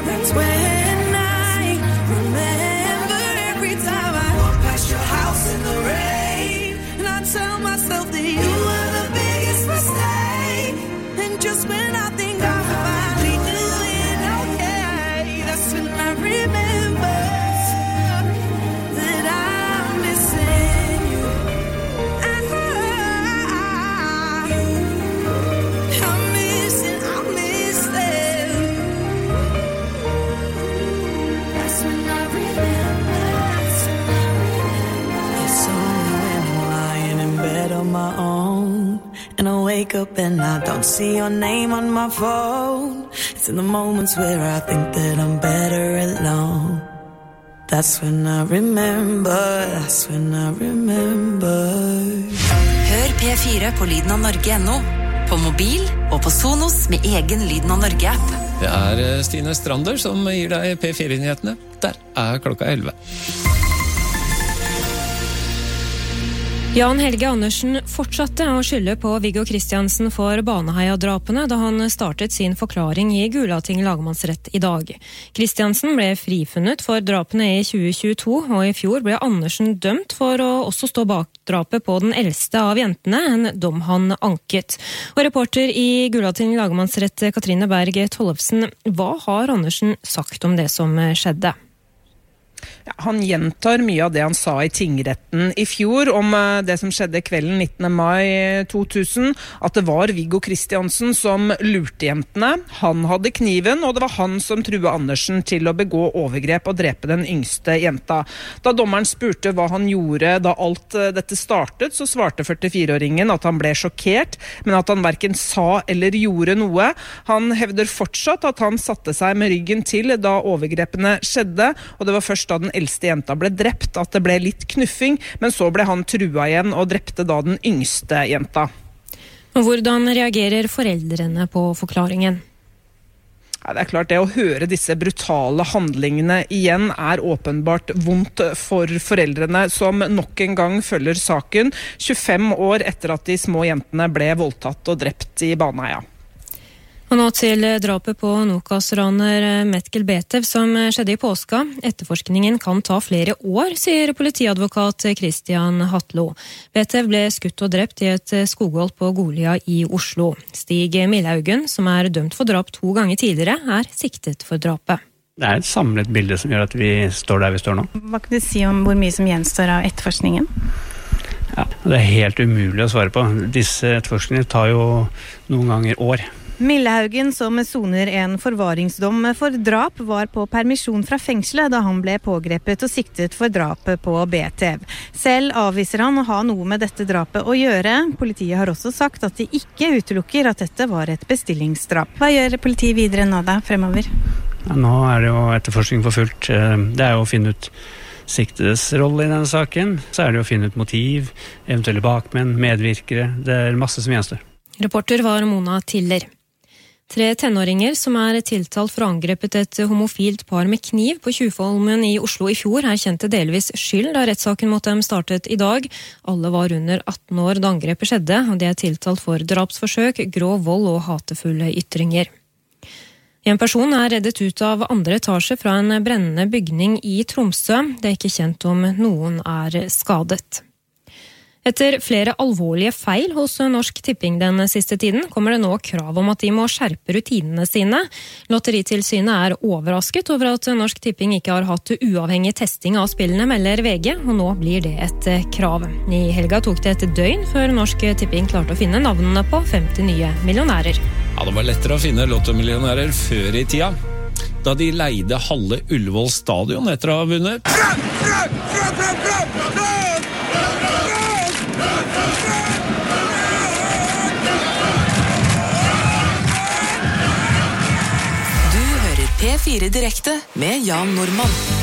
That's when I remember every time I walk past your house in the rain, and I tell myself that you were the biggest mistake. And just when I think I'm finally doing okay, that's when I remember that I'm missing you. I'm missing them. That's when I remember. It's only when I'm lying in bed on my own, and I wake up and I don't see your name on my phone. It's in the moments where I think that I'm better alone. That's when I remember, that's when I remember. Hør P4 på Lyden av Norge.no, på mobil og på Sonos med egen Lyden av Norge-app. Det Stine Strander som gir deg P4-nyhetene. Der klokka 11. Jan Helge Andersen fortsatte å skylde på Viggo Kristiansen for Baneheia-drapene da han startet sin forklaring i Gulating lagmannsrett i dag. Kristiansen ble frifunnet for drapene i 2022, og i fjor ble Andersen dømt for å også stå bak drapet på den eldste av jentene, en dom han anket. Og reporter i Gulating lagmannsrett Katrine Berg Tollefsen, hva har Andersen sagt om det som skjedde? Ja, han gjentar mye av det han sa i tingretten i fjor om det som skjedde kvelden 19. mai 2000, at det var Viggo Kristiansen som lurte jentene. Han hadde kniven, og det var han som trua Andersen til å begå overgrep og drepe den yngste jenta. Da dommeren spurte hva han gjorde da alt dette startet, så svarte 44-åringen at han ble sjokkert, men at han hverken sa eller gjorde noe. Han hevder fortsatt at han satte seg med ryggen til da overgrepene skjedde, og det var først da den eldste jenta ble drept at det ble litt knuffing, men så ble han trua igjen og drepte da den yngste jenta. Hvordan reagerer foreldrene på forklaringen? Ja, det klart det å høre disse brutale handlingene igjen åpenbart vondt for foreldrene som nok en gang følger saken 25 år etter at de små jentene ble voldtatt og drept i Baneheia. Og nå til drapet på Nokas-raner Metkel Betev som skjedde i påska. Etterforskningen kan ta flere år, sier politiadvokat Christian Hatlo. Betev ble skutt og drept i et skogholt på Golia i Oslo. Stig Millhaugen, som dømt for drap 2 ganger tidligere, siktet for drapet. Det et samlet bilde som gjør at vi står der vi står nå. Hva kan du si om hvor mye som gjenstår av etterforskningen? Ja, det helt umulig å svare på. Disse etterforskningene tar jo noen ganger år. Millhaugen, som soner en forvaringsdom for drap, var på permisjon fra fengselet da han ble pågrepet og siktet for drapet på BTV. Selv avviser han å ha noe med dette drapet å gjøre. Politiet har også sagt at de ikke utelukker at dette var et bestillingsdrap. Hva gjør politiet videre nå da, fremover? Ja, nå det jo etterforskning for fullt. Det jo å finne ut siktedes rolle i denne saken. Så det å finne ut motiv, eventuelle bakmenn, medvirkere. Det masse som gjenstår. Reporter var Mona Tiller. 3 tenåringer som tiltalt for å ha angrepet et homofilt par med kniv på Tjuvholmen i Oslo i fjor erkjente delvis skyld da rettssaken mot dem startet i dag. Alle var under 18 år da angrepet skjedde, og de tiltalt for drapsforsøk, grov vold og hatefulle ytringer. En person reddet ut av 2. etasje fra en brennende bygning i Tromsø. Det ikke kjent om noen skadet. Etter flere alvorlige feil hos Norsk Tipping den siste tiden, kommer det nå krav om at de må skjerpe rutinene sine. Lotteritilsynet overrasket over at Norsk Tipping ikke har hatt uavhengig testing av spillene, melder VG, og nå blir det et krav. I helga tok det et døgn før Norsk Tipping klarte å finne navnene på 50 nye millionærer. Ja, det var lettere å finne lottomillionærer før i tida, da de leide halve Ullevål stadion etter å ha vunnet. P4 Direkte med Jan Normann.